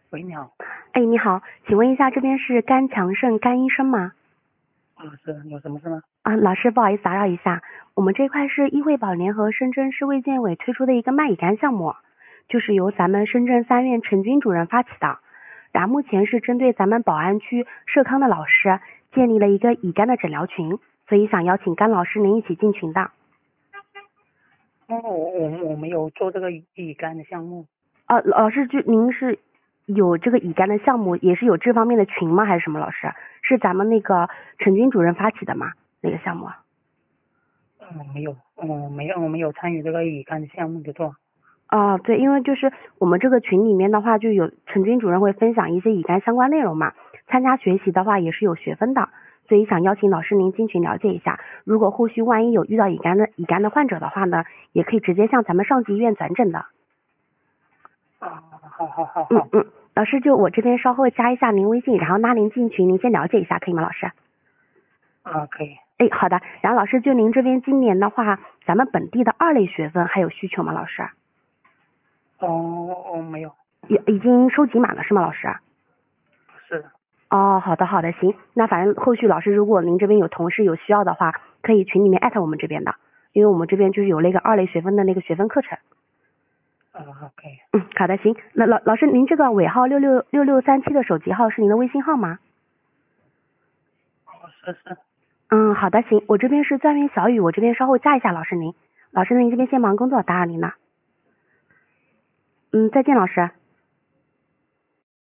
喂，你好。 哎，你好，请问一下，这边是肝强肾肝医生吗？ 是有什么事吗？ 老师，不好意思打扰一下，我们这块是医惠保联合深圳市卫健委推出的一个卖乙肝项目，就是由咱们深圳3院陈军主任发起的。然后目前是针对咱们宝安区社康的老师建立了一个乙肝的诊疗群，所以想邀请甘老师您一起进群的。 我没有做这个乙肝的项目。 老师，就您是有这个乙肝的项目，也是有这方面的群吗？还是什么？老师，是咱们那个陈军主任发起的吗？那个项目？ 没有，我没有参与这个乙肝的项目的做。 对，因为就是我们这个群里面的话，就有陈军主任会分享一些乙肝相关内容嘛，参加学习的话也是有学分的，所以想邀请老师您进群了解一下。如果后续万一有遇到乙肝的患者的话呢，也可以直接向咱们上级医院转诊的。 好。 老师，就我这边稍后加一下您微信，然后拉您进群，您先了解一下，可以吗，老师？ 可以。 好的。然后老师，就您这边今年的话，咱们本地的2类学分还有需求吗，老师？ 没有。 已经收集满了是吗，老师？ 是的。 好的，行。那反正后续老师，如果您这边有同事有需要的话，可以群里面艾特我们这边的，因为我们这边就是有那个2类学分的那个学分课程。 可以。 好的，行。那老师，您这个尾号663637的手机号是您的微信号吗？ 是。 好的，行。我这边是钻云小雨，我这边稍后加一下老师您。老师，您这边先忙工作，打扰您了。再见，老师。